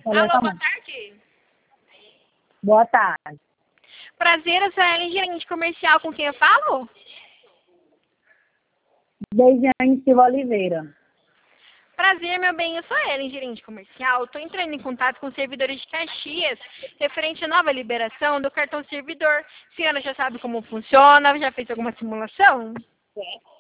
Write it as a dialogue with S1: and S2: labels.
S1: Alô, boa tarde.
S2: Boa tarde.
S1: Prazer, eu sou a Ellen, gerente comercial, com quem eu falo?
S2: Deisiane Silva Oliveira.
S1: Prazer, meu bem, eu sou a Ellen, gerente comercial. Estou entrando em contato com os servidores de Caxias, referente à nova liberação do cartão servidor. A senhora já sabe como funciona? Já fez alguma simulação?